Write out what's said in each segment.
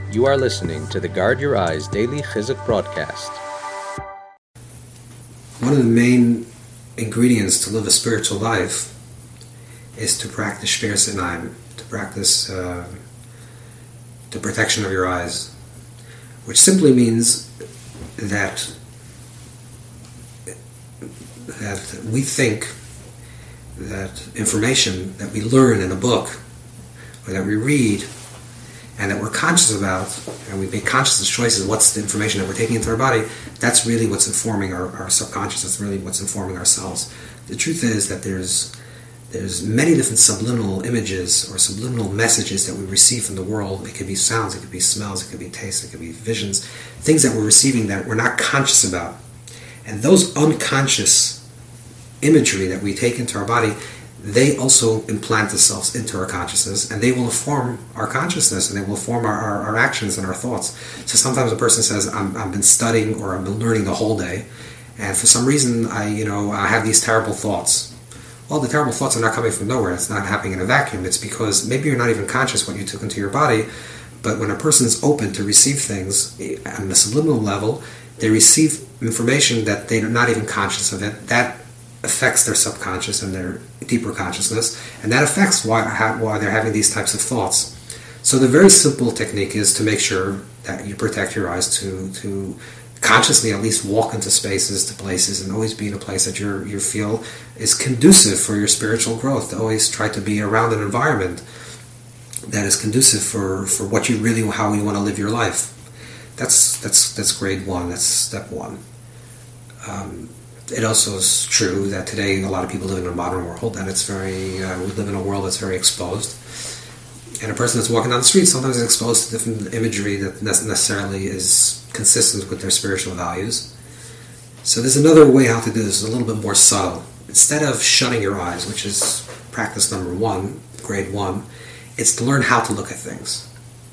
You are listening to the Guard Your Eyes Daily Chizuk broadcast. One of the main ingredients to live a spiritual life is to practice Shver Sinayim, to practice the protection of your eyes, which simply means that we think that information that we learn in a book or that we read and that we're conscious about, and we make conscious choices, what's the information that we're taking into our body, that's really what's informing our subconscious, that's really what's informing ourselves. The truth is that there's many different subliminal images or subliminal messages that we receive from the world. It could be sounds, it could be smells, it could be tastes, it could be visions, things that we're receiving that we're not conscious about. And those unconscious imagery that we take into our body, they also implant themselves into our consciousness, and they will inform our consciousness, and they will form our actions and our thoughts. So sometimes a person says, I've been studying or I've been learning the whole day, and for some reason I have these terrible thoughts. Well, the terrible thoughts are not coming from nowhere. It's not happening in a vacuum. It's because maybe you're not even conscious what you took into your body, but when a person is open to receive things on the subliminal level, they receive information that they're not even conscious of it. That affects their subconscious and their deeper consciousness, and that affects why they're having these types of thoughts. So the very simple technique is to make sure that you protect your eyes, to consciously at least walk into spaces, to places, and always be in a place that you feel is conducive for your spiritual growth. To always try to be around an environment that is conducive for what you really, how you want to live your life. That's grade one. That's step one. It also is true that today a lot of people live in a modern world, and it's we live in a world that's very exposed. And a person that's walking down the street sometimes is exposed to different imagery that necessarily is consistent with their spiritual values. So there's another way how to do this, a little bit more subtle. Instead of shutting your eyes, which is practice number one, grade one, it's to learn how to look at things.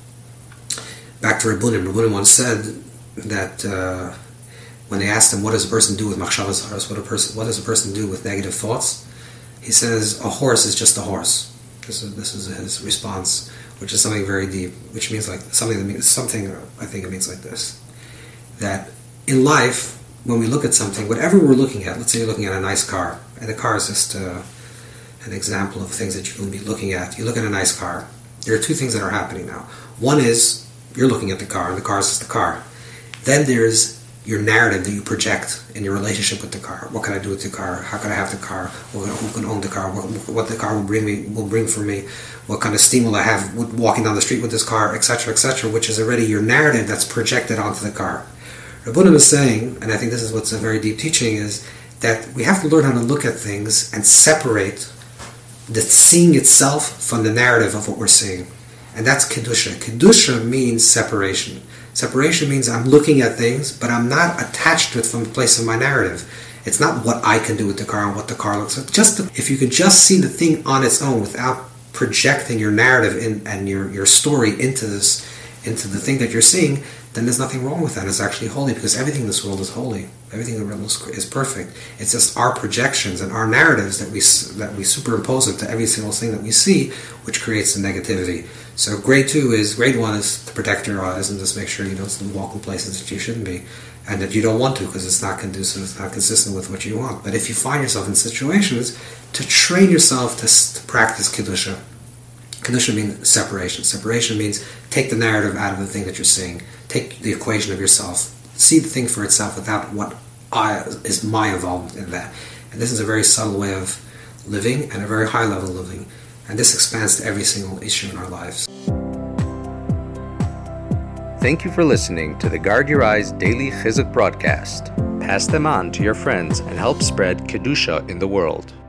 Back to Rabbunim. Rabbunim once said that when they asked him, what does a person do with machshavas haras, what does a person do with negative thoughts? He says, a horse is just a horse. This is his response, which is something very deep, which means like something I think it means like this: that in life, when we look at something, whatever we're looking at, let's say you're looking at a nice car, and the car is just an example of things that you can be looking at. You look at a nice car. There are two things that are happening now. One is you're looking at the car, and the car is just the car. Then there's your narrative that you project in your relationship with the car. What can I do with the car? How can I have the car? Who can own the car? What the car will bring for me? What kind of steam will I have walking down the street with this car, etc., etc., which is already your narrative that's projected onto the car. Rabbunim is saying, and I think this is what's a very deep teaching, is that we have to learn how to look at things and separate the seeing itself from the narrative of what we're seeing. And that's Kedusha. Kedusha means separation. Separation means I'm looking at things, but I'm not attached to it from the place of my narrative. It's not what I can do with the car and what the car looks like. If you can just see the thing on its own without projecting your narrative and your story into the thing that you're seeing, then there's nothing wrong with that. It's actually holy, because everything in this world is holy. Everything in the world is perfect. It's just our projections and our narratives that we superimpose it to every single thing that we see, which creates the negativity. So grade one is to protect your eyes and just make sure you don't walk in places that you shouldn't be, and that you don't want to, because it's not conducive, it's not consistent with what you want. But if you find yourself in situations, to train yourself to practice Kedusha. Kedusha means separation. Separation means take the narrative out of the thing that you're seeing. Take the equation of yourself. See the thing for itself without what is my involvement in that. And this is a very subtle way of living and a very high level of living. And this expands to every single issue in our lives. Thank you for listening to the Guard Your Eyes Daily Chizuk broadcast. Pass them on to your friends and help spread Kedusha in the world.